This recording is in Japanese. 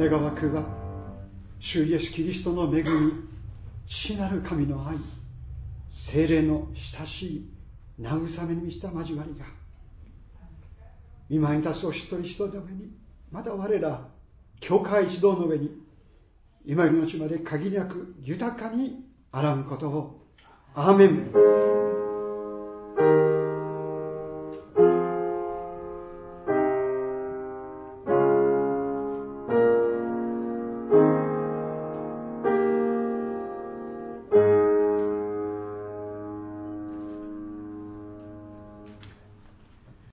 願わくは、主イエスキリストの恵み、父なる神の愛、聖霊の親しい慰めに満ちた交わりが、御前に立つお一人一人の上に、また我ら教会一同の上に、今のうちまで限りなく豊かにあらんことを。アーメン。